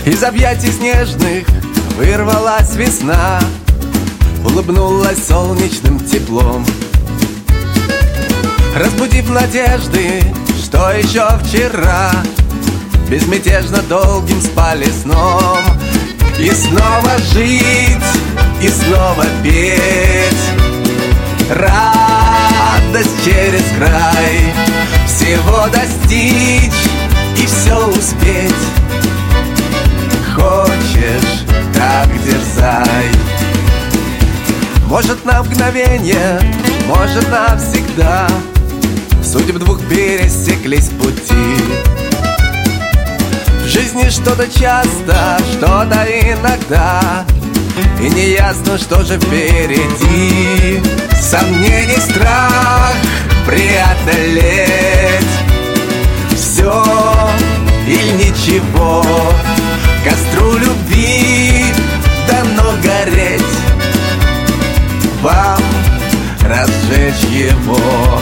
Из объятий снежных вырвалась весна, улыбнулась солнечным теплом, разбудив надежды, что еще вчера безмятежно долгим спали сном. И снова жить, и снова петь, радость через край, всего достичь и все успеть. Хочешь, так дерзай. Может, на мгновение, может, навсегда судьбы двух пересеклись пути. В жизни что-то часто, что-то иногда, и неясно, что же впереди. Сомнений, страх преодолеть, все или ничего. Костру любви дано гореть, вам разжечь его.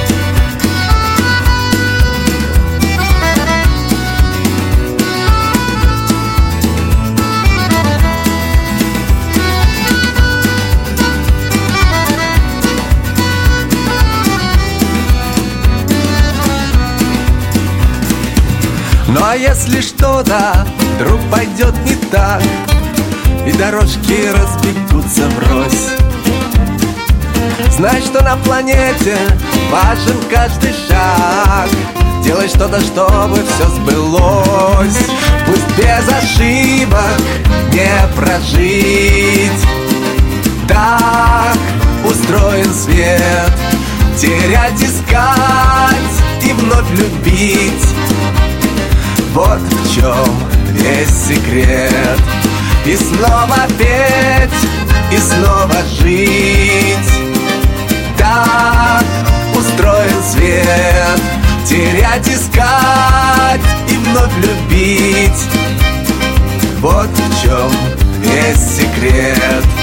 Ну а если что-то вдруг пойдет не так, и дорожки разбегутся врозь, знай, что на планете важен каждый шаг. Делай что-то, чтобы все сбылось. Пусть без ошибок не прожить, так устроен свет. Терять, искать и вновь любить, вот в чем весь секрет. И снова петь, и снова жить, так устроен свет. Терять, искать и вновь любить, вот в чем весь секрет.